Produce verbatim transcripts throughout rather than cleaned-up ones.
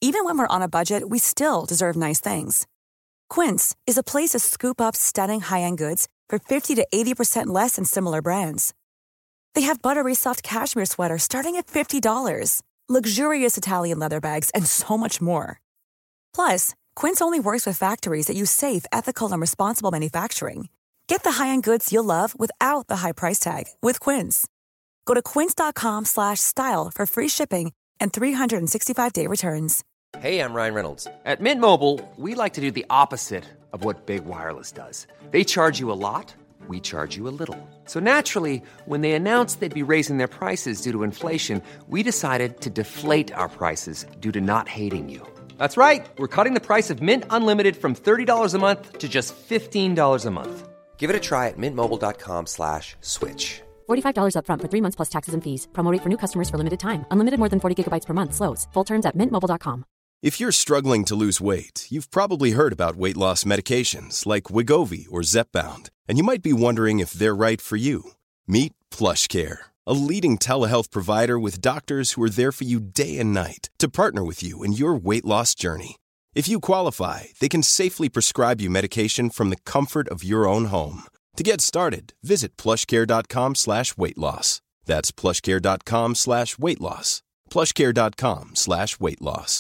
Even when we're on a budget, we still deserve nice things. Quince is a place to scoop up stunning high-end goods for fifty to eighty percent less than similar brands. They have buttery soft cashmere sweaters starting at fifty dollars, luxurious Italian leather bags, and so much more. Plus, Quince only works with factories that use safe, ethical, and responsible manufacturing. Get the high-end goods you'll love without the high price tag with Quince. Go to quince.com slash style for free shipping and three sixty-five day returns. Hey, I'm Ryan Reynolds. At Mint Mobile, we like to do the opposite of what Big Wireless does. They charge you a lot, we charge you a little. So naturally, when they announced they'd be raising their prices due to inflation, we decided to deflate our prices due to not hating you. That's right. We're cutting the price of Mint Unlimited from thirty dollars a month to just fifteen dollars a month. Give it a try at mintmobile.com slash switch. forty-five dollars up front for three months plus taxes and fees. Promo rate for new customers for limited time. Unlimited more than forty gigabytes per month. Slows full terms at mint mobile dot com. If you're struggling to lose weight, you've probably heard about weight loss medications like Wegovy or Zepbound, and you might be wondering if they're right for you. Meet PlushCare, a leading telehealth provider with doctors who are there for you day and night to partner with you in your weight loss journey. If you qualify, they can safely prescribe you medication from the comfort of your own home. To get started, visit plushcare.com slash weight loss. That's plushcare.com slash weight loss. plushcare.com slash weight loss.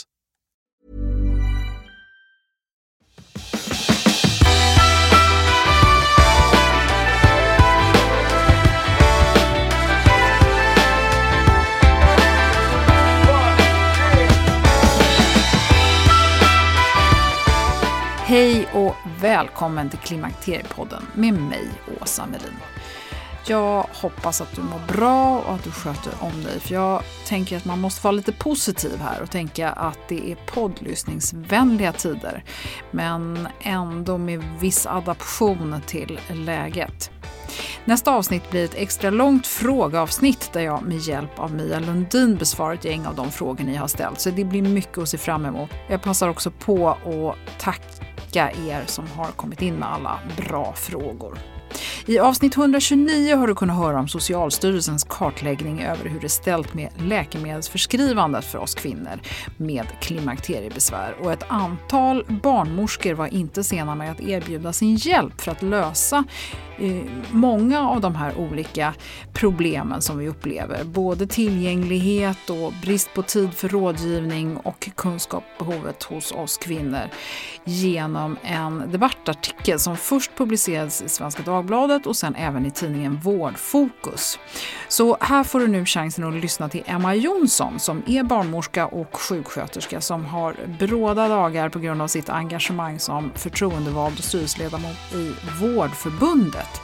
Hej och välkommen till Klimakteriepodden med mig, Åsa Melin. Jag hoppas att du mår bra och att du sköter om dig. För jag tänker att man måste vara lite positiv här och tänka att det är poddlyssningsvänliga tider. Men ändå med viss adaption till läget. Nästa avsnitt blir ett extra långt frågeavsnitt där jag med hjälp av Mia Lundin besvarar ett gäng av de frågor ni har ställt. Så det blir mycket att se fram emot. Jag passar också på att tacka er som har kommit in med alla bra frågor. I avsnitt etthundratjugonio har du kunnat höra om Socialstyrelsens kartläggning över hur det är ställt med läkemedelsförskrivandet för oss kvinnor med klimakteriebesvär. Och ett antal barnmorskor var inte sena med att erbjuda sin hjälp för att lösa eh, många av de här olika problemen som vi upplever. Både tillgänglighet och brist på tid för rådgivning och kunskapsbehovet hos oss kvinnor genom en debattartikel som först publicerades i Svenska Dagbladet och sen även i tidningen Vårdfokus. Så här får du nu chansen att lyssna till Emma Jonsson som är barnmorska och sjuksköterska som har bråda dagar på grund av sitt engagemang som förtroendevald och styrelseledamot i Vårdförbundet.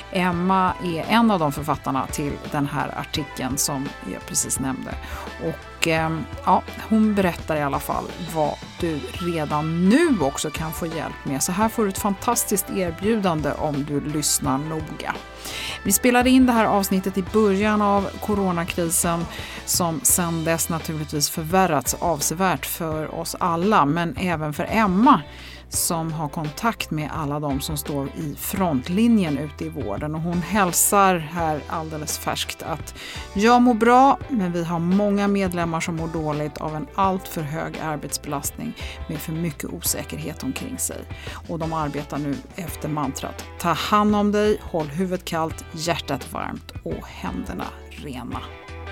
Emma är en av de författarna till den här artikeln som jag precis nämnde. Och ja, hon berättar i alla fall vad du redan nu också kan få hjälp med. Så här får du ett fantastiskt erbjudande om du lyssnar noga. Vi spelade in det här avsnittet i början av coronakrisen som sedan dess naturligtvis förvärrats avsevärt för oss alla, men även för Emma som har kontakt med alla de som står i frontlinjen ute i vården. Och hon hälsar här alldeles färskt att jag mår bra, men vi har många medlemmar som mår dåligt av en allt för hög arbetsbelastning med för mycket osäkerhet omkring sig. Och de arbetar nu efter mantrat: ta hand om dig, håll huvudet kallt, hjärtat varmt och händerna rena.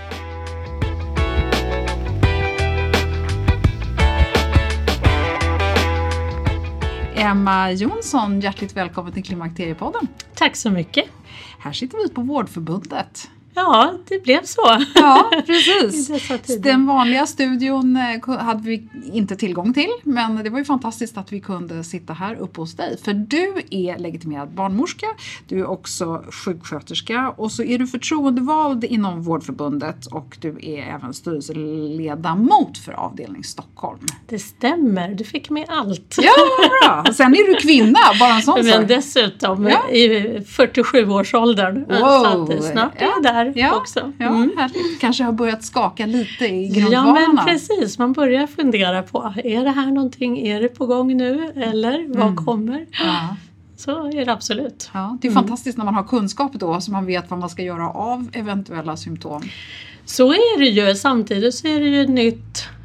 Emma Jonsson, hjärtligt välkommen till Klimakteriepodden. Tack så mycket. Här sitter vi på Vårdförbundet. Ja, det blev så. Ja, precis. Den vanliga studion hade vi inte tillgång till, men det var ju fantastiskt att vi kunde sitta här uppe hos dig. För du är legitimerad barnmorska, du är också sjuksköterska och så är du förtroendevald inom Vårdförbundet och du är även styrelseledamot för avdelning Stockholm. Det stämmer, du fick med allt. Ja, bra. Och sen är du kvinna, bara en sån sak. Men dessutom ja. I fyrtiosju-årsåldern. Wow. Så att snart är jag där. Ja, också. Ja, mm. Härligt. Kanske har börjat skaka lite i grundvalarna. Ja, men precis. Man börjar fundera på, är det här någonting, är det på gång nu? Eller vad mm. kommer? Ja. Så är det absolut. Ja, det är mm. fantastiskt när man har kunskap då, så man vet vad man ska göra av eventuella symptom. Så är det ju. Samtidigt så är det ju nytt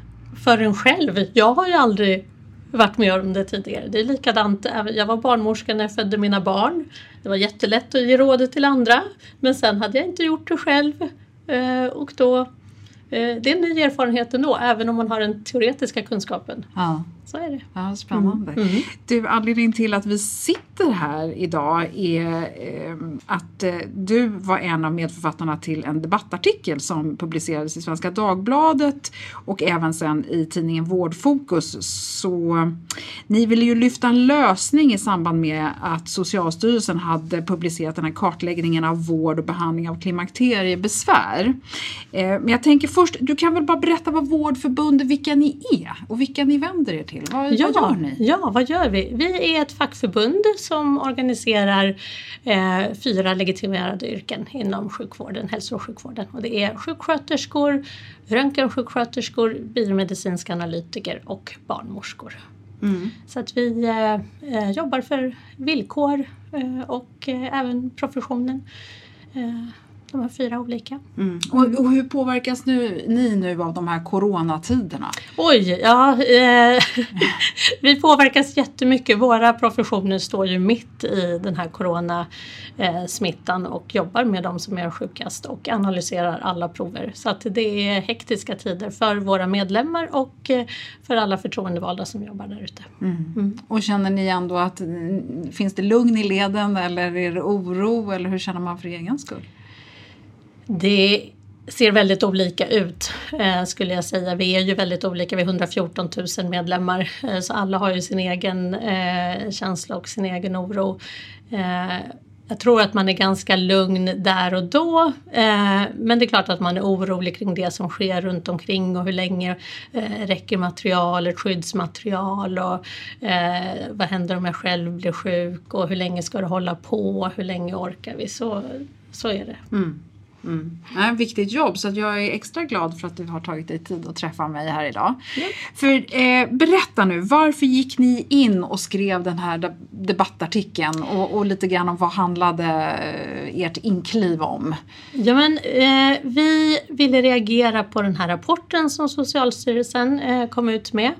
för en själv. Jag har ju aldrig varit med om det tidigare. Det är likadant. Jag var barnmorska när jag födde mina barn. Det var jättelätt att ge rådet till andra. Men sen hade jag inte gjort det själv. Och då, det är en ny erfarenhet ändå. Även om man har den teoretiska kunskapen. Ja. Så är det. Ja, spännande. Mm. Mm. Du, anledningen till att vi sitter här idag är eh, att eh, du var en av medförfattarna till en debattartikel som publicerades i Svenska Dagbladet och även sen i tidningen Vårdfokus. Så eh, ni ville ju lyfta en lösning i samband med att Socialstyrelsen hade publicerat den här kartläggningen av vård och behandling av klimakteriebesvär. Eh, men jag tänker först, du kan väl bara berätta vad Vårdförbundet, vilka ni är och vilka ni vänder er till. Vad, ja, vad gör ni? Ja, vad gör vi? Vi är ett fackförbund som organiserar eh, fyra legitimerade yrken inom sjukvården, hälso- och sjukvården. Och det är sjuksköterskor, röntgensjuksköterskor, biomedicinska analytiker och barnmorskor. Mm. Så att vi eh, jobbar för villkor eh, och eh, även professionen. Eh, De här fyra olika. Mm. Och, och hur påverkas nu, ni nu av de här coronatiderna? Oj, ja. Eh, vi påverkas jättemycket. Våra professioner står ju mitt i den här coronasmittan och jobbar med de som är sjukast och analyserar alla prover. Så att det är hektiska tider för våra medlemmar och för alla förtroendevalda som jobbar där ute. Mm. Mm. Och känner ni ändå att finns det lugn i leden eller är det oro eller hur känner man för egen skull? Det ser väldigt olika ut eh, skulle jag säga. Vi är ju väldigt olika, vi är hundrafjorton tusen medlemmar. Eh, så alla har ju sin egen eh, känsla och sin egen oro. Eh, jag tror att man är ganska lugn där och då. Eh, men det är klart att man är orolig kring det som sker runt omkring. Och hur länge eh, räcker materialet, skyddsmaterial. Och eh, vad händer om jag själv blir sjuk. Och hur länge ska det hålla på. Hur länge orkar vi. Så, så är det. Mm. Mm. Det är ett viktigt jobb så att jag är extra glad för att du har tagit dig tid att träffa mig här idag. Mm. För eh, berätta nu, varför gick ni in och skrev den här debattartikeln och, och lite grann om vad handlade eh, ert inkliv om? Ja men eh, vi ville reagera på den här rapporten som Socialstyrelsen eh, kom ut med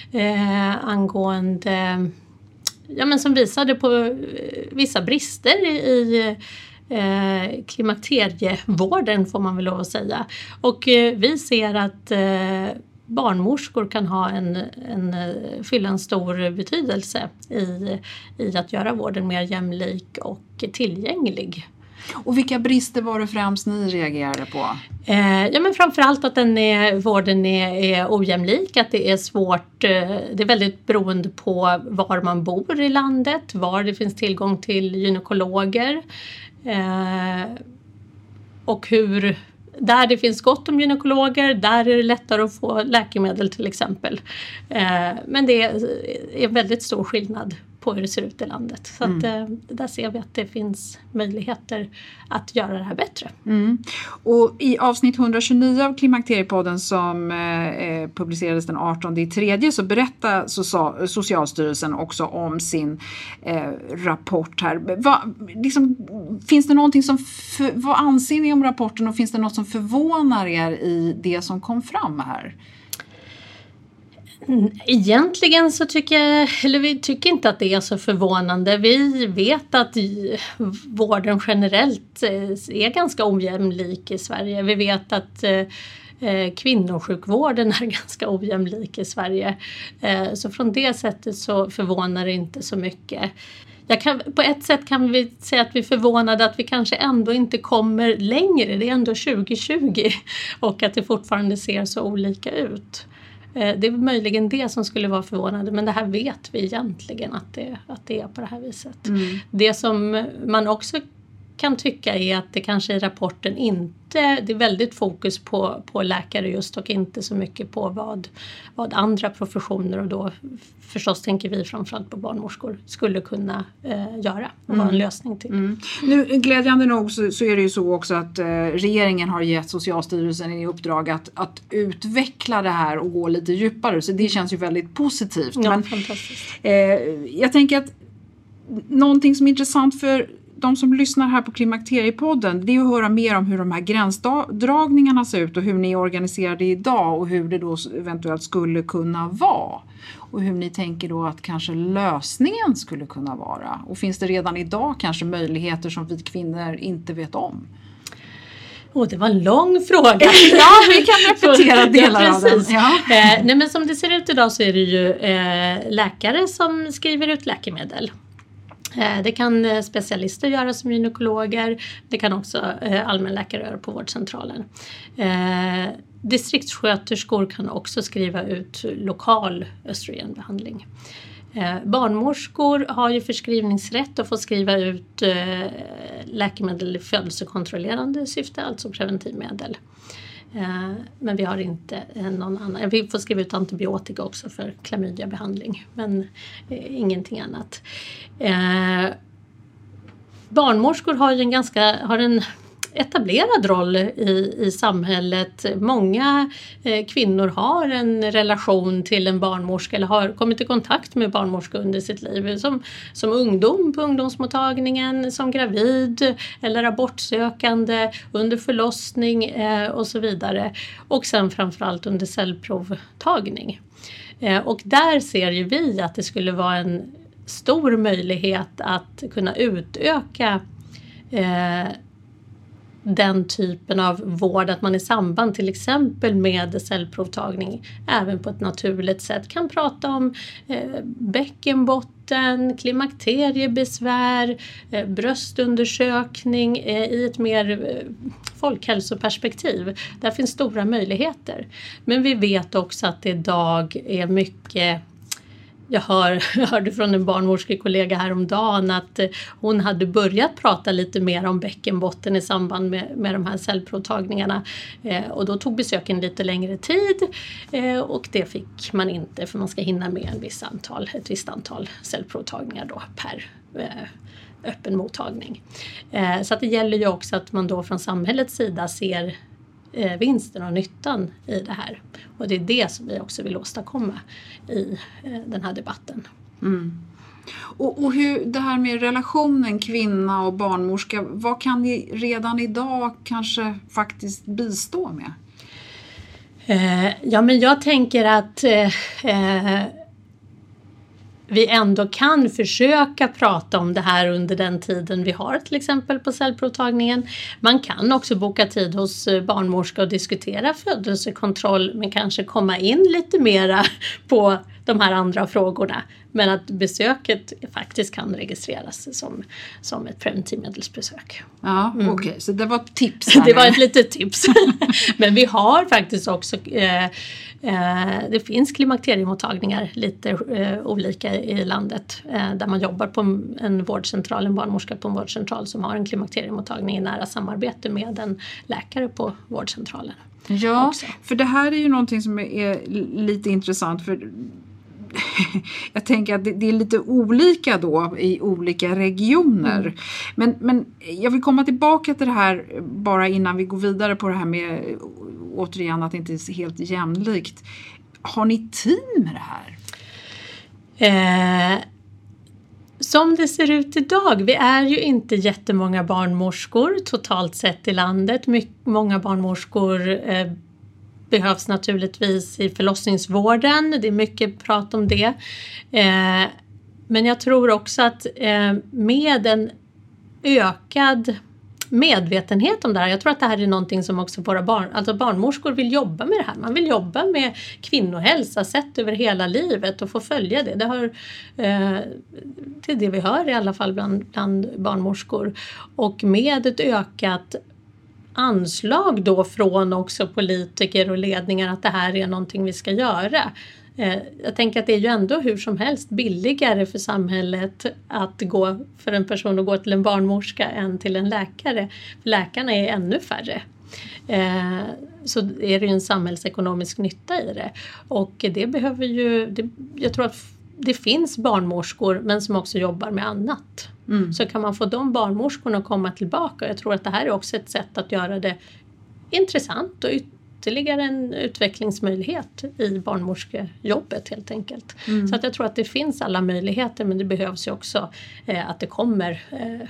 eh, angående, ja men som visade på eh, vissa brister i, i Eh, klimakterievården får man väl lov att säga. Och eh, vi ser att eh, barnmorskor kan ha en, en, fylla en stor betydelse i, i att göra vården mer jämlik och tillgänglig. Och vilka brister var det främst ni reagerade på? Eh, ja men framförallt att den är, vården är, är ojämlik, att det är svårt, eh, det är väldigt beroende på var man bor i landet, var det finns tillgång till gynekologer. Eh, och hur, där det finns gott om gynekologer, där är det lättare att få läkemedel till exempel. Eh, men det är, är väldigt stor skillnad på hur det ser ut i landet. Så att, mm. eh, där ser vi att det finns möjligheter att göra det här bättre. Mm. Och i avsnitt etthundratjugonio av Klimakteriepodden som eh, publicerades den artonde i tredje så berättar so- Socialstyrelsen också om sin eh, rapport här. Va, liksom, finns det någonting som, för, vad anser ni om rapporten och finns det något som förvånar er i det som kom fram här? Egentligen så tycker jag, eller vi tycker inte att det är så förvånande. Vi vet att vården generellt är ganska ojämlik i Sverige. Vi vet att eh, kvinnosjukvården är ganska ojämlik i Sverige. Eh, så från det sättet så förvånar det inte så mycket. Jag kan, på ett sätt kan vi säga att vi är förvånade att vi kanske ändå inte kommer längre. Det är ändå tjugo tjugo och att det fortfarande ser så olika ut. Det är möjligen det som skulle vara förvånande, men det här vet vi egentligen att det, att det är på det här viset. Mm. Det som man också kan tycka är att det kanske i rapporten inte, det är väldigt fokus på, på läkare just och inte så mycket på vad, vad andra professioner och då förstås tänker vi framförallt på barnmorskor skulle kunna eh, göra och mm. vara en lösning till. Mm. Nu glädjande nog så, så är det ju så också att eh, regeringen har gett Socialstyrelsen i uppdrag att, att utveckla det här och gå lite djupare så det känns ju väldigt positivt. Ja, men, fantastiskt. Eh, jag tänker att någonting som är intressant för de som lyssnar här på Klimakteriepodden, det är att höra mer om hur de här gränsdragningarna ser ut och hur ni är organiserade idag och hur det då eventuellt skulle kunna vara. Och hur ni tänker då att kanske lösningen skulle kunna vara. Och finns det redan idag kanske möjligheter som vi kvinnor inte vet om? Oh, det var en lång fråga. Ja, vi kan repetera delar ja, av den. Ja. Eh, nej, men som det ser ut idag så är det ju eh, läkare som skriver ut läkemedel. Eh, det kan specialister göra som gynekologer. Det kan också eh, allmänläkare göra på vårdcentralen. Eh, distriktssköterskor kan också skriva ut lokal östrogenbehandling. Eh, barnmorskor har ju förskrivningsrätt och får skriva ut eh, läkemedel i födelsekontrollerande syfte, alltså preventivmedel. Eh, men vi har inte eh, någon annan. Vi får skriva ut antibiotika också för klamydiabehandling, men eh, ingenting annat. Eh, barnmorskor har ju en ganska har en etablerad roll i, i samhället. Många eh, kvinnor har en relation till en barnmorska eller har kommit i kontakt med barnmorska under sitt liv. Som, som ungdom på ungdomsmottagningen, som gravid eller abortsökande, under förlossning eh, och så vidare. Och sen framförallt under cellprovtagning. Eh, och där ser ju vi att det skulle vara en stor möjlighet att kunna utöka eh, den typen av vård, att man i samband till exempel med cellprovtagning även på ett naturligt sätt kan prata om eh, bäckenbotten, klimakteriebesvär, eh, bröstundersökning eh, i ett mer eh, folkhälsoperspektiv. Där finns stora möjligheter. Men vi vet också att det idag är mycket. Jag, hör, jag hörde från en barnmorskekollega häromdagen att hon hade börjat prata lite mer om bäckenbotten i samband med, med de här cellprovtagningarna. Eh, och då tog besöken lite längre tid eh, och det fick man inte, för man ska hinna med en viss antal, ett visst antal cellprovtagningar då per eh, öppen mottagning. Eh, så att det gäller ju också att man då från samhällets sida ser eh, vinsten och nyttan i det här. Och det är det som vi också vill åstadkomma i eh, den här debatten. Mm. Och, och hur det här med relationen kvinna och barnmorska, vad kan ni redan idag kanske faktiskt bistå med? Eh, ja, men jag tänker att eh, vi ändå kan försöka prata om det här under den tiden vi har, till exempel på cellprovtagningen. Man kan också boka tid hos barnmorska och diskutera födelsekontroll, men kanske komma in lite mera på de här andra frågorna. Men att besöket faktiskt kan registreras som, som ett preventivmedelsbesök. Ja, mm. Okej. Okay. Så det var ett tips här. Det var ett litet tips. Men vi har faktiskt också, eh, eh, det finns klimakteriemottagningar lite eh, olika i landet. Eh, där man jobbar på en vårdcentral, en barnmorska på en vårdcentral som har en klimakteriemottagning i nära samarbete med en läkare på vårdcentralen. Ja, också. För det här är ju någonting som är lite intressant, för jag tänker att det är lite olika då i olika regioner. Mm. Men, men jag vill komma tillbaka till det här bara innan vi går vidare på det här med, återigen, att det inte är helt jämlikt. Har ni team med det här? Eh, som det ser ut idag, vi är ju inte jättemånga barnmorskor totalt sett i landet. My- många barnmorskor eh, behövs naturligtvis i förlossningsvården. Det är mycket prat om det. Eh, men jag tror också att eh, med en ökad medvetenhet om det här. Jag tror att det här är någonting som också våra barn, alltså barnmorskor vill jobba med det här. Man vill jobba med kvinnohälsa sett över hela livet och få följa det. Det, har, eh, det är det vi hör i alla fall bland, bland barnmorskor. Och med ett ökat anslag då från också politiker och ledningar att det här är någonting vi ska göra. Jag tänker att det är ju ändå hur som helst billigare för samhället att gå för en person att gå till en barnmorska än till en läkare. För läkarna är ännu färre. Så är det ju en samhällsekonomisk nytta i det. Och det behöver ju, det, jag tror att det finns barnmorskor men som också jobbar med annat. Mm. Så kan man få de barnmorskorna att komma tillbaka. Jag tror att det här är också ett sätt att göra det intressant och ytterligare en utvecklingsmöjlighet i barnmorskejobbet helt enkelt. Mm. Så att jag tror att det finns alla möjligheter, men det behövs ju också eh, att det kommer eh,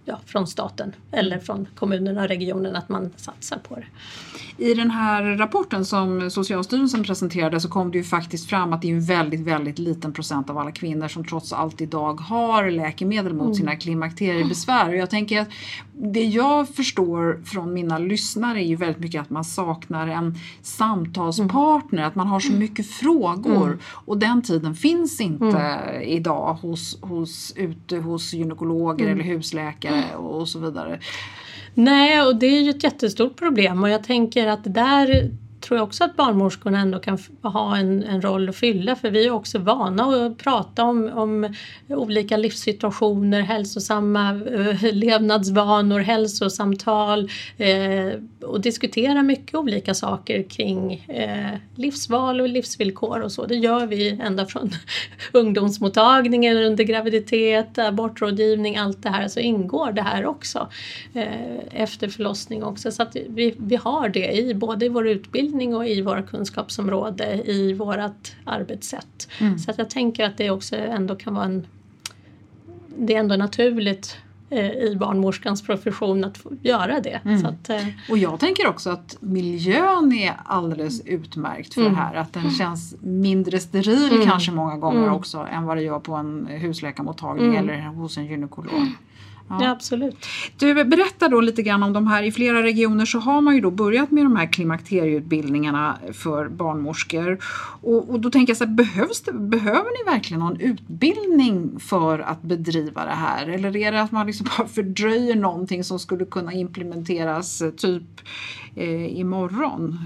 ja, från staten eller från kommunerna och regionen att man satsar på det. I den här rapporten som Socialstyrelsen presenterade så kom det ju faktiskt fram att det är en väldigt, väldigt liten procent av alla kvinnor som trots allt idag har läkemedel mot mm. sina klimakteriebesvär. Och jag tänker att det jag förstår från mina lyssnare är ju väldigt mycket att man saknar en samtalspartner, mm. att man har så mycket frågor mm. och den tiden finns inte mm. idag hos, hos, ute hos gynekologer mm. eller husläkare och så vidare. Nej, och det är ju ett jättestort problem och jag tänker att där tror jag också att barnmorskorna ändå kan ha en, en roll att fylla, för vi är också vana att prata om, om olika livssituationer, hälsosamma eh, levnadsvanor, hälsosamtal eh, och diskutera mycket olika saker kring eh, livsval och livsvillkor och så. Det gör vi ända från ungdomsmottagningen under graviditet, abortrådgivning, allt det här, så ingår det här också eh, efter förlossning också, så att vi, vi har det i både i vår utbildning och i våra kunskapsområden, i vårat arbetssätt. Mm. Så att jag tänker att det också ändå kan vara en, det är ändå naturligt eh, i barnmorskans profession att få göra det. Mm. Så att, eh, och jag tänker också att miljön är alldeles utmärkt för mm. det här. Att den känns mindre steril mm. kanske många gånger mm. också än vad det gör på en husläkarmottagning mm. eller hos en gynekolog. Mm. Ja. Ja, absolut. Du, berättar då lite grann om de här. I flera regioner så har man ju då börjat med de här klimakterieutbildningarna för barnmorskor. Och, och då tänker jag så här, behövs det, behöver ni verkligen någon utbildning för att bedriva det här? Eller är det att man liksom bara fördröjer någonting som skulle kunna implementeras typ eh, imorgon?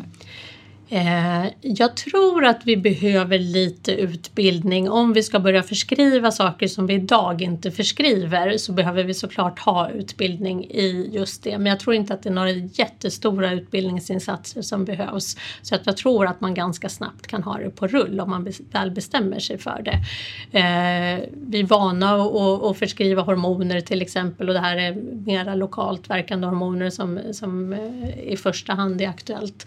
Jag tror att vi behöver lite utbildning. Om vi ska börja förskriva saker som vi idag inte förskriver så behöver vi såklart ha utbildning i just det. Men jag tror inte att det är några jättestora utbildningsinsatser som behövs. Så att jag tror att man ganska snabbt kan ha det på rull om man väl bestämmer sig för det. Vi är vana att förskriva hormoner till exempel, och det här är mera lokalt verkande hormoner som, som i första hand är aktuellt.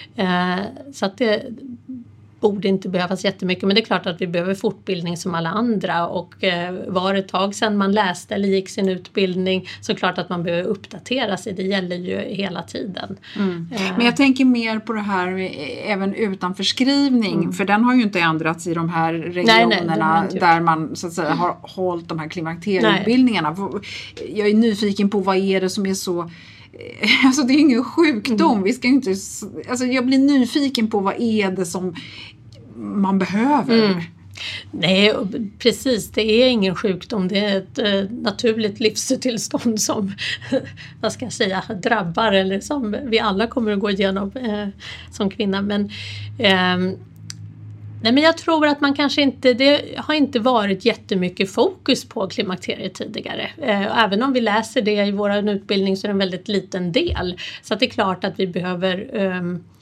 Så att det borde inte behövas jättemycket, men det är klart att vi behöver fortbildning som alla andra, och var det ett tag sedan man läste eller gick sin utbildning så klart att man behöver uppdatera sig, det gäller ju hela tiden. Mm. Men jag tänker mer på det här med, även utan förskrivning, mm. för den har ju inte ändrats i de här regionerna nej, nej, där man så att säga har hållit de här klimakterieutbildningarna. Jag är nyfiken på vad är det som är så. Alltså det är ingen sjukdom. Mm. Vi ska inte, alltså jag blir nyfiken på vad är det som man behöver. Mm. Nej, precis. Det är ingen sjukdom. Det är ett eh, naturligt livstillstånd som, vad ska jag säga, drabbar, eller som vi alla kommer att gå igenom eh, som kvinna. Men eh, Nej, men jag tror att man kanske inte, det har inte varit jättemycket fokus på klimakteriet tidigare. Eh, även om vi läser det i vår utbildning så är det en väldigt liten del. Så att det är klart att vi behöver eh,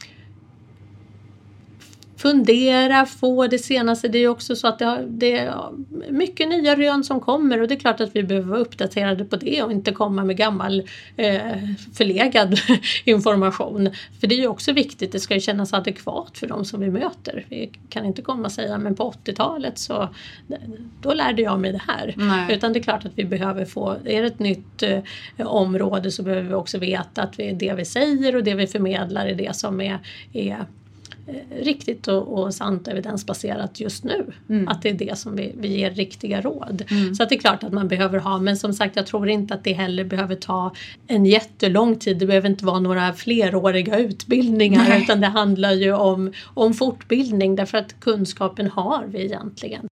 fundera, få det senaste. Det är också så att det, har, det är mycket nya rön som kommer, och det är klart att vi behöver vara uppdaterade på det och inte komma med gammal eh, förlegad information. För det är ju också viktigt, det ska ju kännas adekvat för de som vi möter. Vi kan inte komma och säga, men på åttiotalet så då lärde jag mig det här. Nej. Utan det är klart att vi behöver få, är det ett nytt eh, område så behöver vi också veta att vi, det vi säger och det vi förmedlar är det som är, är riktigt och, och sant evidensbaserat just nu. Mm. Att det är det som vi, vi ger riktiga råd. Mm. Så att det är klart att man behöver ha, men som sagt jag tror inte att det heller behöver ta en jättelång tid. Det behöver inte vara några fleråriga utbildningar. Nej. Utan det handlar ju om, om fortbildning, därför att kunskapen har vi egentligen.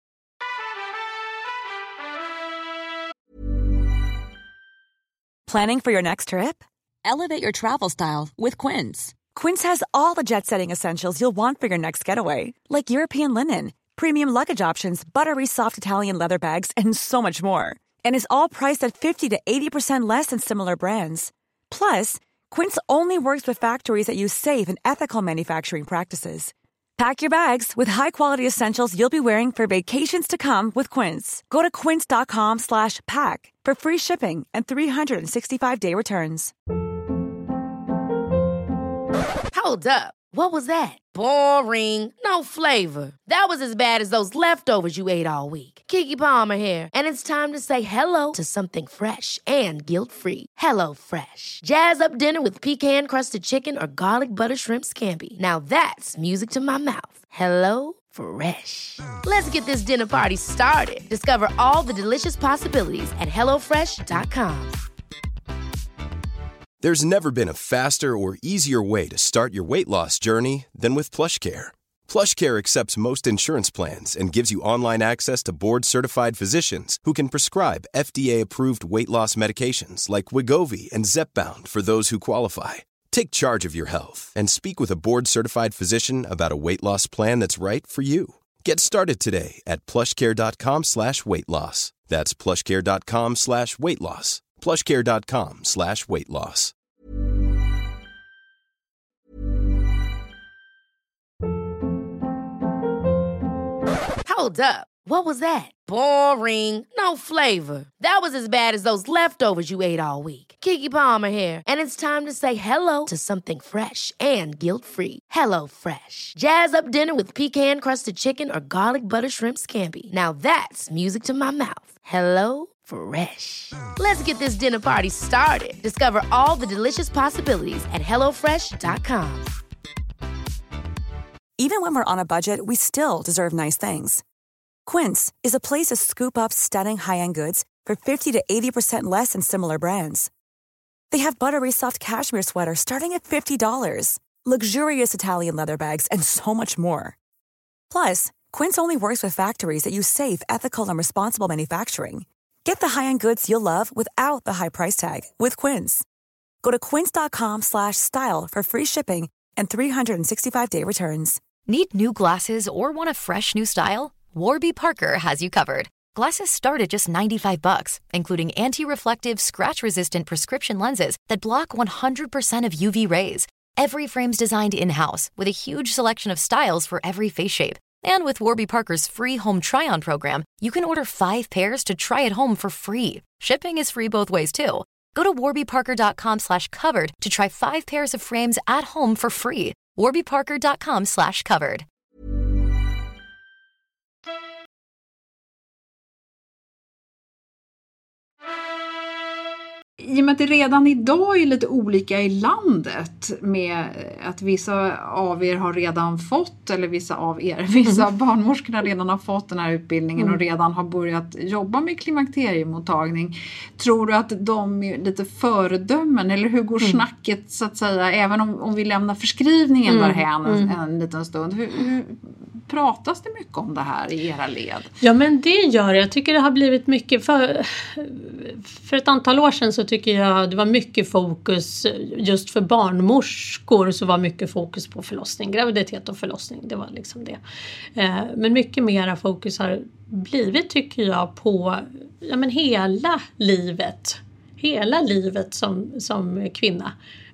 Planning for your next trip? Elevate your travel style with Quince. Quince has all the jet-setting essentials you'll want for your next getaway, like European linen, premium luggage options, buttery soft Italian leather bags, and so much more. And is all priced at fifty to eighty percent less than similar brands. Plus, Quince only works with factories that use safe and ethical manufacturing practices. Pack your bags with high-quality essentials you'll be wearing for vacations to come with Quince. Go to quince.com slash pack for free shipping and three sixty-five day returns. Hold up. What was that? Boring. No flavor. That was as bad as those leftovers you ate all week. Keke Palmer here, and it's time to say hello to something fresh and guilt-free. Hello Fresh. Jazz up dinner with pecan-crusted chicken or garlic butter shrimp scampi. Now that's music to my mouth. Hello Fresh. Let's get this dinner party started. Discover all the delicious possibilities at hello fresh dot com. There's never been a faster or easier way to start your weight loss journey than with PlushCare. PlushCare accepts most insurance plans and gives you online access to board-certified physicians who can prescribe F D A-approved weight loss medications like Wegovy and Zepbound for those who qualify. Take charge of your health and speak with a board-certified physician about a weight loss plan that's right for you. Get started today at plushcare.com slash weight loss. That's plushcare.com slash weight loss. plushcare.com slash weight loss. Hold up. What was that? Boring. No flavor. That was as bad as those leftovers you ate all week. Keke Palmer here, and it's time to say hello to something fresh and guilt-free. Hello Fresh. Jazz up dinner with pecan-crusted chicken or garlic butter shrimp scampi. Now that's music to my mouth. Hello Fresh. Let's get this dinner party started. Discover all the delicious possibilities at hello fresh dot com. Even when we're on a budget, we still deserve nice things. Quince is a place to scoop up stunning high-end goods for fifty to eighty percent less than similar brands. They have buttery soft cashmere sweaters starting at fifty dollars, luxurious Italian leather bags, and so much more. Plus, Quince only works with factories that use safe, ethical, and responsible manufacturing. Get the high-end goods you'll love without the high price tag with Quince. Go to quince.com slash style for free shipping and three sixty-five day returns. Need new glasses or want a fresh new style? Warby Parker has you covered. Glasses start at just ninety-five bucks, including anti-reflective, scratch-resistant prescription lenses that block one hundred percent of U V rays. Every frame's designed in-house with a huge selection of styles for every face shape. And with Warby Parker's free home try-on program, you can order five pairs to try at home for free. Shipping is free both ways, too. Go to warbyparker.com slash covered to try five pairs of frames at home for free. warbyparker.com slash covered. I och med att det redan idag är lite olika i landet med att vissa av er har redan fått, eller vissa av er, vissa mm. barnmorskorna redan har fått den här utbildningen mm. och redan har börjat jobba med klimakteriemottagning. Tror du att de är lite föredömen, eller hur går mm. snacket så att säga, även om, om vi lämnar förskrivningen mm. därhän en, mm. en liten stund? Hur, hur pratas det mycket om det här i era led? Ja, men det gör det. Jag tycker det har blivit mycket för, för ett antal år sedan så tycker jag det var mycket fokus just för barnmorskor, så var mycket fokus på förlossning, graviditet och förlossning, det var liksom det. Men mycket mera fokus har blivit, tycker jag, på ja, men hela livet. Hela livet som, som kvinna.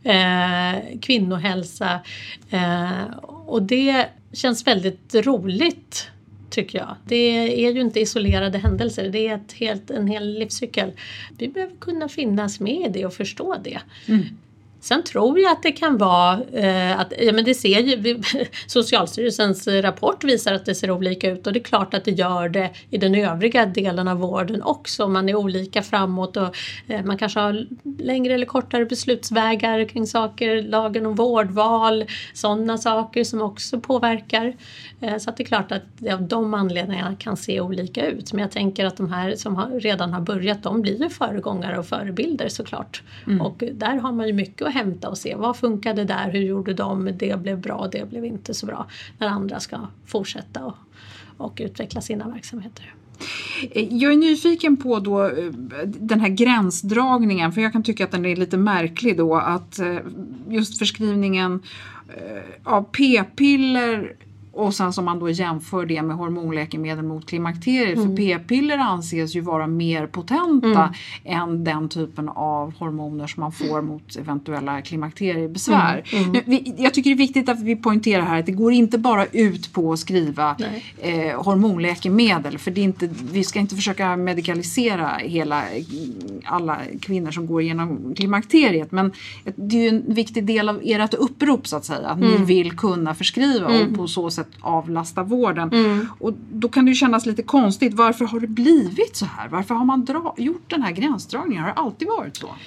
Eh, kvinnohälsa. Eh, och det känns väldigt roligt, tycker jag. Det är ju inte isolerade händelser. Det är ett helt, en hel livscykel. Vi behöver kunna finnas med i det och förstå det. Mm. Sen tror jag att det kan vara eh, att, ja men det ser ju, vi, Socialstyrelsens rapport visar att det ser olika ut, och det är klart att det gör det i den övriga delen av vården också. Man är olika framåt och eh, man kanske har längre eller kortare beslutsvägar kring saker, lagen om vårdval, sådana saker som också påverkar. Eh, så att det är klart att ja, de anledningarna kan se olika ut. Men jag tänker att de här som har, redan har börjat, de blir ju föregångare och förebilder såklart. Mm. Och där har man ju mycket att hämta och se vad funkade där, hur gjorde de, det blev bra, det blev inte så bra, när andra ska fortsätta och, och utveckla sina verksamheter. Jag är nyfiken på då den här gränsdragningen, för jag kan tycka att den är lite märklig då, att just förskrivningen av p-piller Och sen som man då jämför det med hormonläkemedel mot klimakteriet. Mm. För p-piller anses ju vara mer potenta mm. än den typen av hormoner som man får mot eventuella klimakteriebesvär. Mm. Mm. Nu, vi, jag tycker det är viktigt att vi poängterar här att det går inte bara ut på att skriva eh, hormonläkemedel. För det är inte, vi ska inte försöka medikalisera hela, alla kvinnor som går igenom klimakteriet. Men det är ju en viktig del av ert upprop så att säga. Att mm. ni vill kunna förskriva mm. och på så sätt avlasta vården. Mm. Och då kan det ju kännas lite konstigt. Varför har det blivit så här? Varför har man dra- gjort den här gränsdragningen? Har det alltid varit så?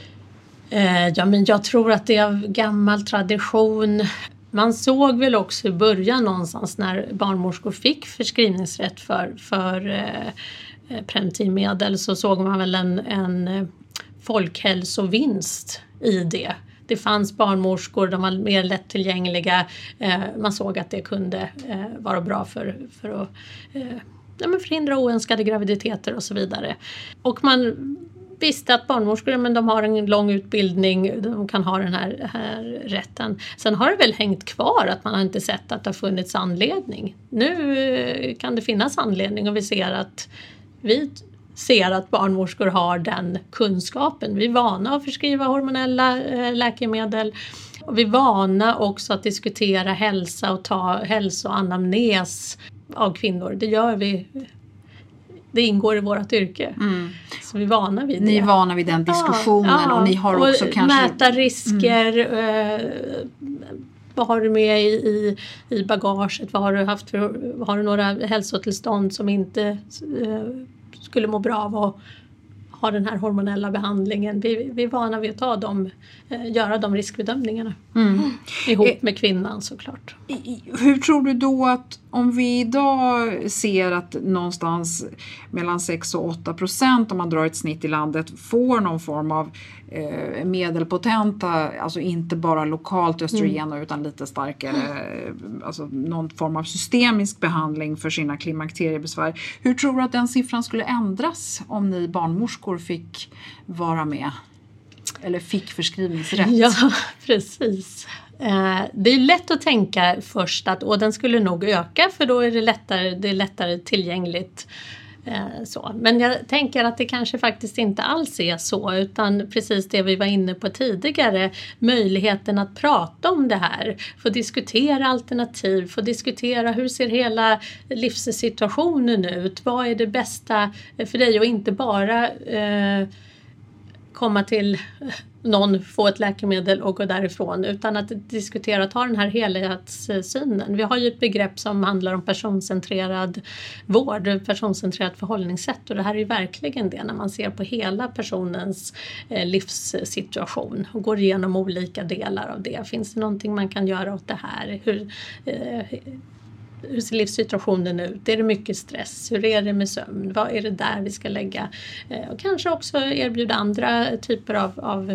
Eh, ja, men jag tror att det är av gammal tradition. Man såg väl också i början någonstans när barnmorskor fick förskrivningsrätt för, för eh, preventivmedel, så såg man väl en, en folkhälsovinst i det. Det fanns barnmorskor, de var mer lättillgängliga. Eh, man såg att det kunde eh, vara bra för, för att eh, ja, men förhindra oönskade graviditeter och så vidare. Och man visste att barnmorskor, men de har en lång utbildning, de kan ha den här, här rätten. Sen har det väl hängt kvar att man har inte sett att det har funnits anledning. Nu eh, kan det finnas anledning och vi ser att vi ser att barnmorskor har den kunskapen. Vi är vana att förskriva hormonella eh, läkemedel. Och vi är vana också att diskutera hälsa och ta hälsoanamnes av kvinnor. Det gör vi. Det ingår i vårt yrke. Mm. Så vi är vana vid det. Ni är vana vid den diskussionen ja, ja. och ni har också och kanske... mäta risker. Mm. Eh, vad har du med i, i, i bagaget? Vad har du haft för, har du några hälsotillstånd som inte eh, skulle må bra av att ha den här hormonella behandlingen? Vi, vi är vana vid att ta dem, eh, göra de riskbedömningarna. Mm. Ihop eh, med kvinnan såklart. Hur tror du då att om vi idag ser att någonstans mellan sex och åtta procent om man drar ett snitt i landet får någon form av eh, medelpotenta, alltså inte bara lokalt östrogen mm. utan lite starkare, mm. alltså någon form av systemisk behandling för sina klimakteriebesvär. Hur tror du att den siffran skulle ändras om ni barnmorskor fick vara med? Eller fick förskrivningsrätt? Ja, precis. Eh, det är lätt att tänka först att åh, den skulle nog öka för då är det lättare, det är lättare tillgängligt. Eh, så. Men jag tänker att det kanske faktiskt inte alls är så, utan precis det vi var inne på tidigare, möjligheten att prata om det här, få diskutera alternativ, få diskutera hur ser hela livssituationen ut, vad är det bästa för dig och inte bara eh, komma till någon, få ett läkemedel och gå därifrån, utan att diskutera och ta den här helhetssynen. Vi har ju ett begrepp som handlar om personcentrerad vård, personcentrerat förhållningssätt, och det här är ju verkligen det när man ser på hela personens eh, livssituation och går igenom olika delar av det. Finns det någonting man kan göra åt det här? Hur eh, Hur ser livssituationen ut? Är det mycket stress? Hur är det med sömn? Vad är det där vi ska lägga? Eh, och kanske också erbjuda andra typer av, av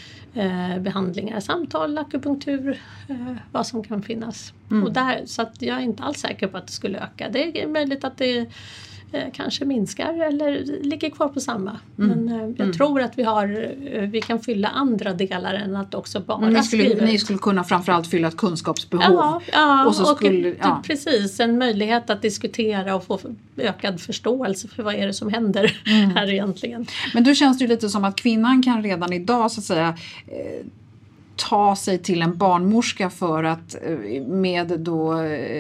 eh, behandlingar. Samtal, akupunktur, eh, vad som kan finnas. Mm. Och där, så att jag är inte alls säker på att det skulle öka. Det är möjligt att det eh, kanske minskar eller ligger kvar på samma. Mm. Men eh, jag mm. tror att vi, har, eh, vi kan fylla andra delar än att också bara ni skulle, skriva. Ni skulle kunna framförallt fylla ett kunskapsbehov. Ja, ja och, så och skulle, ett, ja. precis en möjlighet att diskutera och få ökad förståelse för vad är det som händer mm. här egentligen. Men då känns det ju lite som att kvinnan kan redan idag så att säga eh, ta sig till en barnmorska för att med då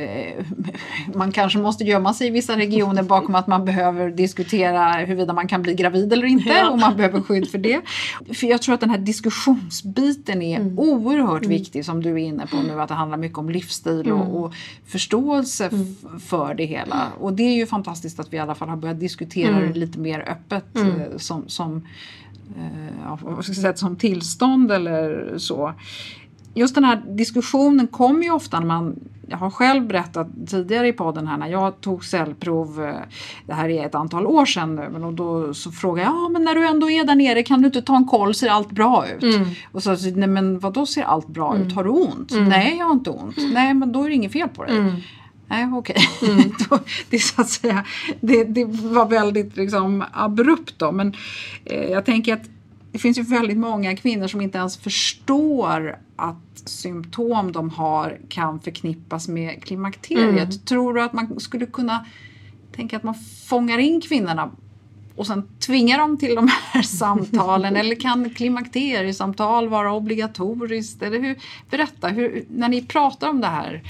man kanske måste gömma sig i vissa regioner bakom att man behöver diskutera huruvida man kan bli gravid eller inte ja. och man behöver skydd för det. För jag tror att den här diskussionsbiten är mm. oerhört mm. viktig som du är inne på nu, att det handlar mycket om livsstil mm. och, och förståelse mm. f- för det hela. Och det är ju fantastiskt att vi i alla fall har börjat diskutera mm. det lite mer öppet mm. som, som Ja, vad ska jag säga, som tillstånd eller så. Just den här diskussionen kommer ju ofta när man, jag har själv berättat tidigare i podden här när jag tog cellprov, det här är ett antal år sedan nu, men då så frågade jag, ja men när du ändå är där nere kan du inte ta en koll, ser allt bra ut? Mm. Och så, nej men vadå ser allt bra ut? Har du ont? Mm. Nej jag har inte ont. Nej men då är det inget fel på dig. Mm. Nej, okej. Okay. Mm. det, är så att säga, det, det var väldigt liksom abrupt då. Men eh, jag tänker att det finns ju väldigt många kvinnor som inte ens förstår att symptom de har kan förknippas med klimakteriet. Mm. Tror du att man skulle kunna tänka att man fångar in kvinnorna och sen tvingar dem till de här samtalen? Eller kan klimakteriesamtal vara obligatoriskt? Eller hur, berätta, hur, när ni pratar om det här.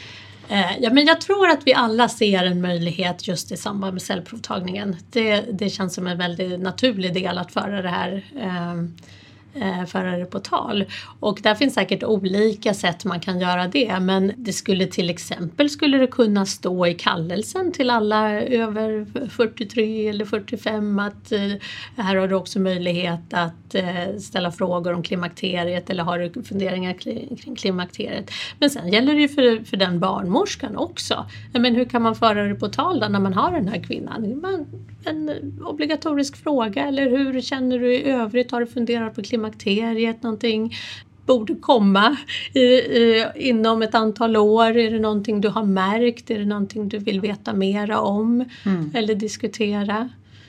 Ja, men jag tror att vi alla ser en möjlighet just i samband med cellprovtagningen. Det, det känns som en väldigt naturlig del att föra det här eh, föra det på tal. Och där finns säkert olika sätt man kan göra det. Men det skulle till exempel skulle det kunna stå i kallelsen till alla över fyrtiotre eller fyrtiofem att eh, här har du också möjlighet att eh, ställa frågor om klimakteriet eller har du funderingar kring klimakteriet. Men sen gäller det ju för, för den barnmorskan också. Men hur kan man föra det på tal då när man har den här kvinnan? Man, en obligatorisk fråga, eller hur känner du i övrigt? Har du funderat på klimakteriet någonting? Borde komma i, i, inom ett antal år? Är det någonting du har märkt? Är det någonting du vill veta mera om? Mm. Eller diskutera?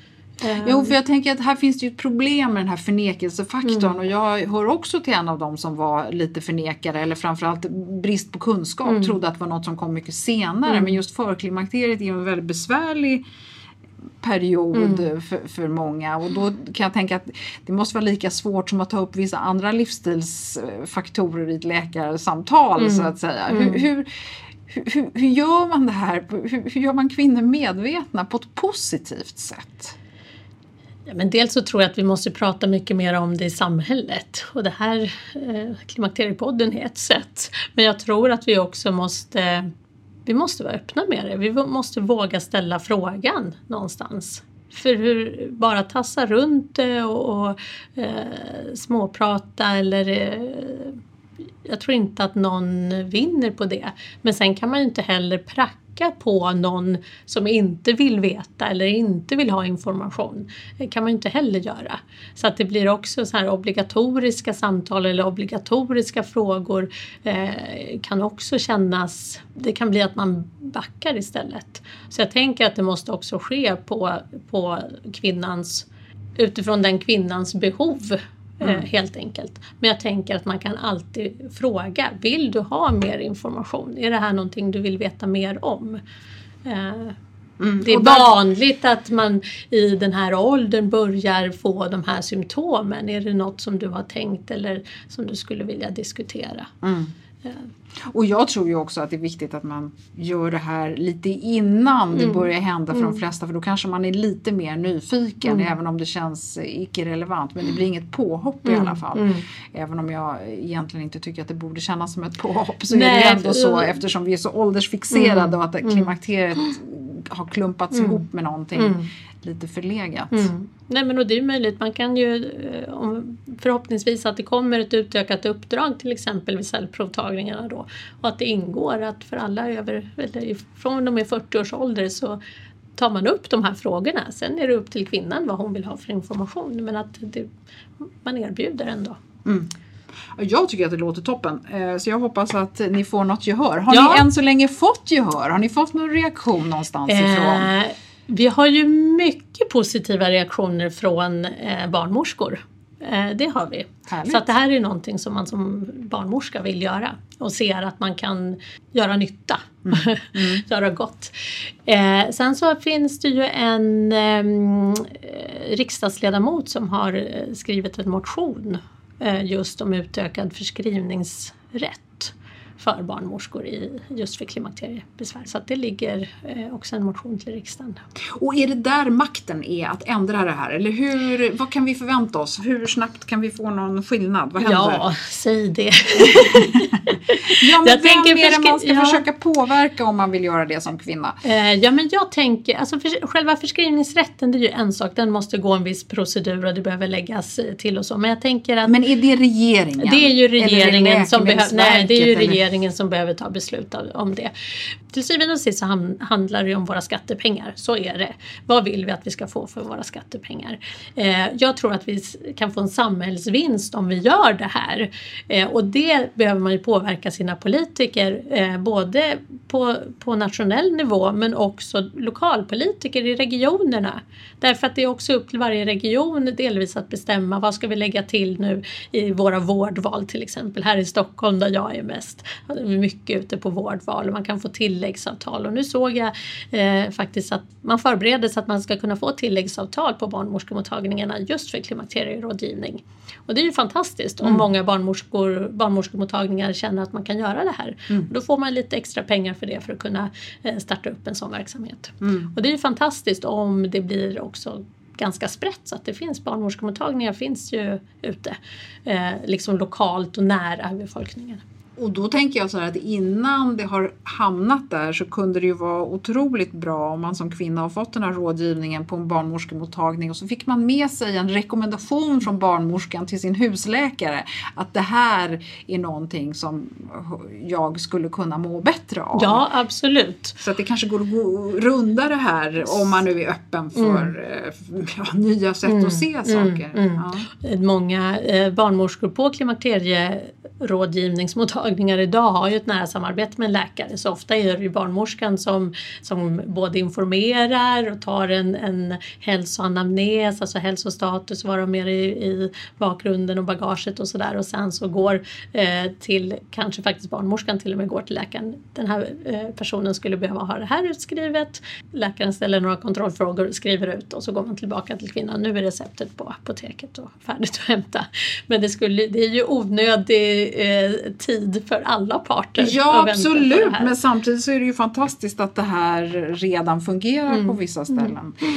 Jo, för jag tänker att här finns det ju ett problem med den här förnekelsefaktorn. Mm. Och jag hör också till en av dem som var lite förnekare, eller framförallt brist på kunskap. Mm. Trodde att det var något som kom mycket senare. Mm. Men just förklimakteriet är en väldigt besvärlig period mm. för, för många, och då kan jag tänka att det måste vara lika svårt som att ta upp vissa andra livsstilsfaktorer i ett läkarsamtal mm. så att säga. Mm. Hur, hur, hur, hur gör man det här? Hur, hur gör man kvinnor medvetna på ett positivt sätt? Ja, men dels så tror jag att vi måste prata mycket mer om det i samhället, och det här eh, Klimakteriepodden är ett sätt, men jag tror att vi också måste Vi måste vara öppna med det. Vi måste våga ställa frågan någonstans. För hur bara tassa runt det och, och eh, småprata eller... Eh, jag tror inte att någon vinner på det. Men sen kan man ju inte heller pracka på någon som inte vill veta eller inte vill ha information. Det kan man ju inte heller göra. Så att det blir också så här obligatoriska samtal eller obligatoriska frågor eh, kan också kännas... Det kan bli att man backar istället. Så jag tänker att det måste också ske på, på kvinnans... utifrån den kvinnans behov. Mm. Helt enkelt. Men jag tänker att man kan alltid fråga, vill du ha mer information? Är det här någonting du vill veta mer om? Mm. Det är vanligt att man i den här åldern börjar få de här symptomen. Är det något som du har tänkt eller som du skulle vilja diskutera? Mm. Och jag tror ju också att det är viktigt att man gör det här lite innan mm. det börjar hända för mm. de flesta. För då kanske man är lite mer nyfiken, mm. även om det känns icke-relevant. Men det blir inget påhopp mm. i alla fall. Mm. Även om jag egentligen inte tycker att det borde kännas som ett påhopp. Så Nej, är det ändå så, eftersom vi är så åldersfixerade mm. och att klimakteriet har klumpats mm. ihop med någonting mm. lite förlegat. Mm. Nej, men och det är möjligt. Man kan ju förhoppningsvis att det kommer ett utökat uppdrag till exempel vid cellprovtagningarna då. Och att det ingår att för alla över, eller från och med fyrtio års ålder så tar man upp de här frågorna. Sen är det upp till kvinnan vad hon vill ha för information. Men att det, man erbjuder ändå. Mm. Jag tycker att det låter toppen. Så jag hoppas att ni får något gehör. Har ja. ni än så länge fått gehör? Har ni fått någon reaktion någonstans ifrån? Eh, vi har ju mycket positiva reaktioner från eh, barnmorskor. Eh, det har vi. Härligt. Så att det här är någonting som man som barnmorska vill göra. Och ser att man kan göra nytta. Mm. Mm. göra gott. Eh, sen så finns det ju en eh, riksdagsledamot som har skrivit en motion just om utökad förskrivningsrätt för barnmorskor i, just för klimakteriebesvär. Så att det ligger eh, också en motion till riksdagen. Och är det där makten är att ändra det här? Eller hur, vad kan vi förvänta oss? Hur snabbt kan vi få någon skillnad? Vad händer? Ja, säg det. ja, men jag vem tänker är det man ska ja. försöka påverka om man vill göra det som kvinna? Eh, ja, men jag tänker, alltså för, själva förskrivningsrätten, det är ju en sak. Den måste gå en viss procedur och det behöver läggas till och så. Men jag tänker att... Men är det regeringen? Det är ju regeringen som behöver... Nej, det är ju regeringen som behöver ta beslut om det. till syvende och sist så handlar det om våra skattepengar. Så är det. Vad vill vi att vi ska få för våra skattepengar? Eh, jag tror att vi kan få en samhällsvinst om vi gör det här. Eh, och det behöver man ju påverka sina politiker. Eh, både på, på nationell nivå men också lokalpolitiker i regionerna. Därför att det är också upp till varje region delvis att bestämma vad ska vi lägga till nu i våra vårdval till exempel. Här i Stockholm där jag är mest. Mycket ute på vårdval och man kan få tilläggsavtal. Och nu såg jag eh, faktiskt att man förbereder så att man ska kunna få tilläggsavtal på barnmorskemottagningarna just för klimakterierådgivning. Och det är ju fantastiskt om mm. många barnmorskor, barnmorskemottagningar känner att man kan göra det här. Mm. Och då får man lite extra pengar för det för att kunna eh, starta upp en sån verksamhet. Mm. Och det är ju fantastiskt om det blir också ganska sprätt så att det finns barnmorskemottagningar finns ju ute eh, liksom lokalt och nära befolkningen. Och då tänker jag så här att innan det har hamnat där så kunde det ju vara otroligt bra om man som kvinna har fått den här rådgivningen på en barnmorskemottagning och så fick man med sig en rekommendation från barnmorskan till sin husläkare att det här är någonting som jag skulle kunna må bättre av. Ja, absolut. Så att det kanske går att gå runda det här om man nu är öppen för mm. ja, nya sätt mm. att se saker. Mm. Mm. Ja. Många eh, barnmorskor på klimakterierådgivningsmottagningar idag har ju ett nära samarbete med en läkare. Så ofta är det ju barnmorskan som, som både informerar och tar en, en hälsoanamnes, alltså hälsostatus, vara mer i, i bakgrunden och bagaget och sådär. Och sen så går eh, till, kanske faktiskt barnmorskan till och med går till läkaren. Den här eh, personen skulle behöva ha det här utskrivet. Läkaren ställer några kontrollfrågor och skriver ut och så går man tillbaka till kvinnan. Nu är receptet på apoteket och färdigt att hämta. Men det, skulle, det är ju onödig eh, tid för alla parter. Ja, absolut. Men samtidigt så är det ju fantastiskt att det här redan fungerar mm. på vissa ställen. Mm.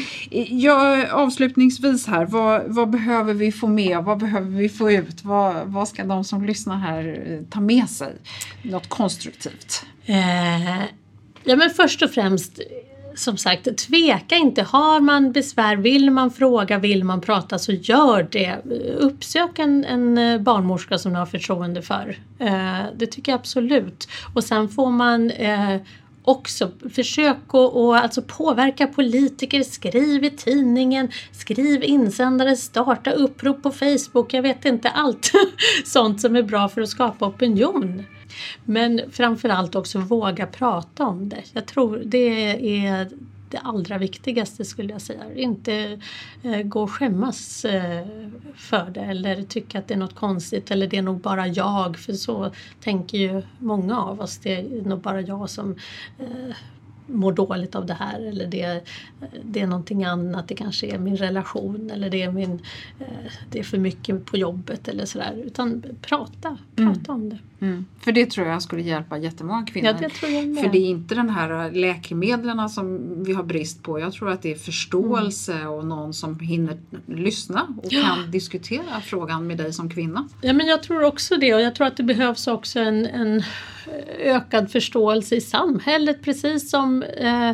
Ja, avslutningsvis här, vad, vad behöver vi få med? Vad behöver vi få ut? Vad, vad ska de som lyssnar här ta med sig? Något konstruktivt. Eh, ja, men först och främst som sagt, tveka inte. Har man besvär, vill man fråga, vill man prata så gör det. Uppsök en, en barnmorska som du har förtroende för. Eh, det tycker jag absolut. Och sen får man eh, också försök att och, alltså påverka politiker. Skriv i tidningen, skriv insändare, starta upprop på Facebook. Jag vet inte, allt sånt som är bra för att skapa opinion. Men framförallt också våga prata om det. Jag tror det är det allra viktigaste skulle jag säga. Inte eh, gå och skämmas eh, för det eller tycka att det är något konstigt eller det är nog bara jag. För så tänker ju många av oss. Det är nog bara jag som eh, mår dåligt av det här eller det, det är någonting annat, det kanske är min relation eller det är, min, det är för mycket på jobbet eller sådär, utan prata, prata mm. om det. Mm. För det tror jag skulle hjälpa jättemånga kvinnor. Ja, det tror jag med. För det är inte den här läkemedlen som vi har brist på. Jag tror att det är förståelse mm. och någon som hinner lyssna och ja. kan diskutera frågan med dig som kvinna. Ja, men jag tror också det, och jag tror att det behövs också en, en ökad förståelse i samhället, precis som eh,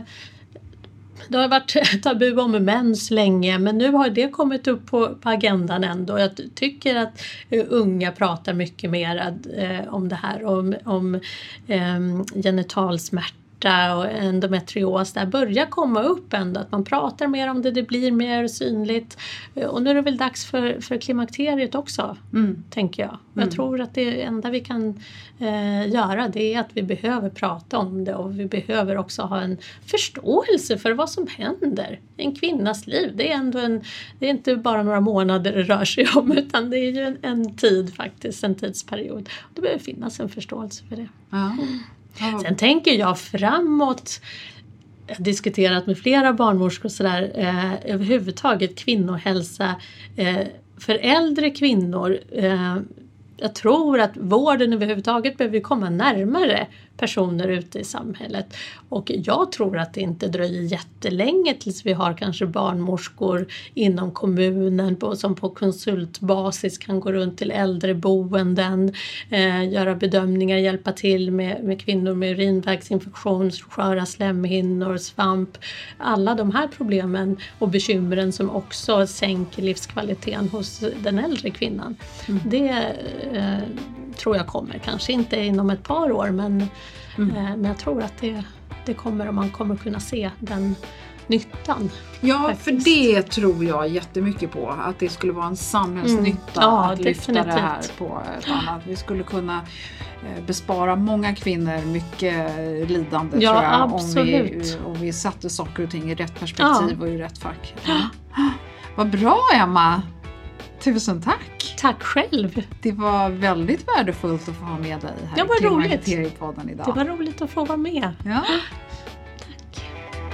det har varit tabu om mens länge, men nu har det kommit upp på, på agendan ändå. Jag tycker att uh, unga pratar mycket mer uh, om det här, om, om um, genitalsmärta och endometrios, där börjar komma upp ändå, att man pratar mer om det, det blir mer synligt. Och nu är det väl dags för, för klimakteriet också, mm. tänker jag. Jag mm. tror att det enda vi kan eh, göra, det är att vi behöver prata om det, och vi behöver också ha en förståelse för vad som händer i en kvinnas liv. Det är ändå en, det är inte bara några månader det rör sig om, utan det är ju en, en tid faktiskt, en tidsperiod. Det behöver finnas en förståelse för det. Ja. Mm. Sen tänker jag framåt, jag har diskuterat med flera barnmorskor och sådär, eh, överhuvudtaget kvinnohälsa eh, för äldre kvinnor. Eh, jag tror att vården överhuvudtaget behöver komma närmare personer ute i samhället. Och jag tror att det inte dröjer jättelänge tills vi har kanske barnmorskor inom kommunen på, som på konsultbasis kan gå runt till äldreboenden, eh, göra bedömningar, hjälpa till med, med kvinnor med urinvägsinfektion, sköra slemhinnor, svamp. Alla de här problemen och bekymren som också sänker livskvaliteten hos den äldre kvinnan. Mm. Det, eh, tror jag kommer. Kanske inte inom ett par år, men, Mm. eh, men jag tror att det, det kommer, och man kommer kunna se den nyttan. Ja, faktiskt. för det tror jag jättemycket på. Att det skulle vara en samhällsnytta Mm. Ja, att lyfta definitivt. det här på ett annat. Vi skulle kunna eh, bespara många kvinnor mycket lidande, Ja, tror jag. Om absolut. vi, om vi satte saker och ting i rätt perspektiv Ja. och i rätt fack. Ja. Vad bra, Emma! Tusen tack! Tack själv! Det var väldigt värdefullt att få ha med dig här Det var i roligt. Klimakteriepodden idag. Det var roligt att få vara med. Ja. Tack.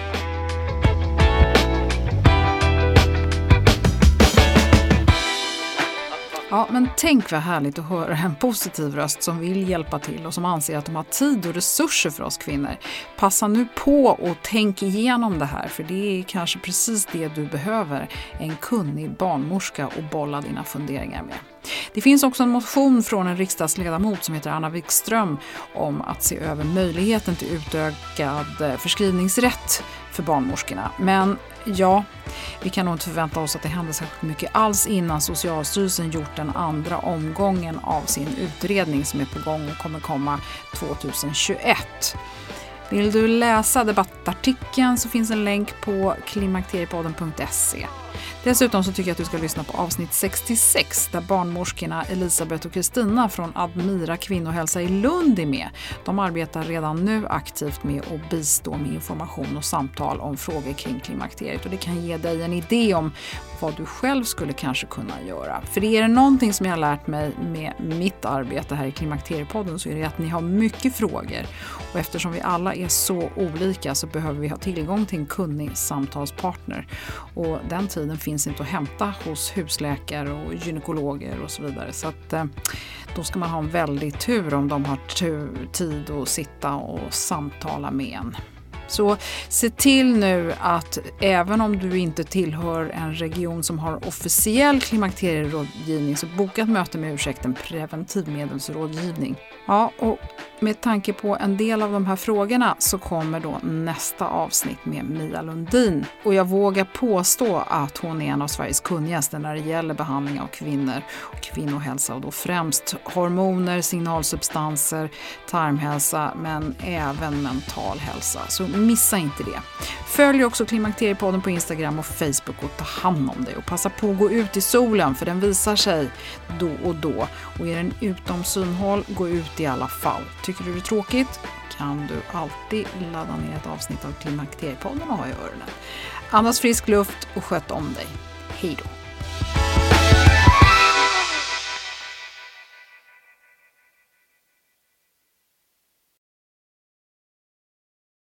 Ja, men tänk vad härligt att höra en positiv röst som vill hjälpa till och som anser att de har tid och resurser för oss kvinnor. Passa nu på och tänk igenom det här, för det är kanske precis det du behöver. En kunnig barnmorska och bolla dina funderingar med. Det finns också en motion från en riksdagsledamot som heter Anna Wikström om att se över möjligheten till utökad förskrivningsrätt för barnmorskorna. Men ja, vi kan nog inte förvänta oss att det händer särskilt mycket alls innan Socialstyrelsen gjort den andra omgången av sin utredning som är på gång och kommer komma tjugohundratjugoett. Vill du läsa debattartikeln så finns en länk på klimakteriepodden punkt se. Dessutom så tycker jag att du ska lyssna på avsnitt sextiosex där barnmorskorna Elisabeth och Kristina från Admira kvinnohälsa i Lund är med. De arbetar redan nu aktivt med att bistå med information och samtal om frågor kring klimakteriet, och det kan ge dig en idé om vad du själv skulle kanske kunna göra. För det är det någonting som jag har lärt mig med mitt arbete här i Klimakteriepodden, så är det att ni har mycket frågor, och eftersom vi alla är så olika så behöver vi ha tillgång till en kunnig samtalspartner, och den tiden finns inte att hämta hos husläkare och gynekologer och så vidare. Så att, eh, då ska man ha en väldig tur om de har tur, tid att sitta och samtala med en. Så se till nu att även om du inte tillhör en region som har officiell klimakterierådgivning, så boka ett möte med ursäkten preventivmedelsrådgivning. Ja, och med tanke på en del av de här frågorna så kommer då nästa avsnitt med Mia Lundin. Och jag vågar påstå att hon är en av Sveriges kunnigaste när det gäller behandling av kvinnor och kvinnohälsa, och då främst hormoner, signalsubstanser, tarmhälsa, men även mental hälsa. Så missa inte det. Följ också Klimakteriepodden på Instagram och Facebook och ta hand om dig. Och passa på att gå ut i solen, för den visar sig då och då. Och är den utom synhåll, gå ut i alla fall. Tycker du det är tråkigt kan du alltid ladda ner ett avsnitt av Klimakteriepodden och ha i öronen. Andas frisk luft och sköt om dig. Hej då!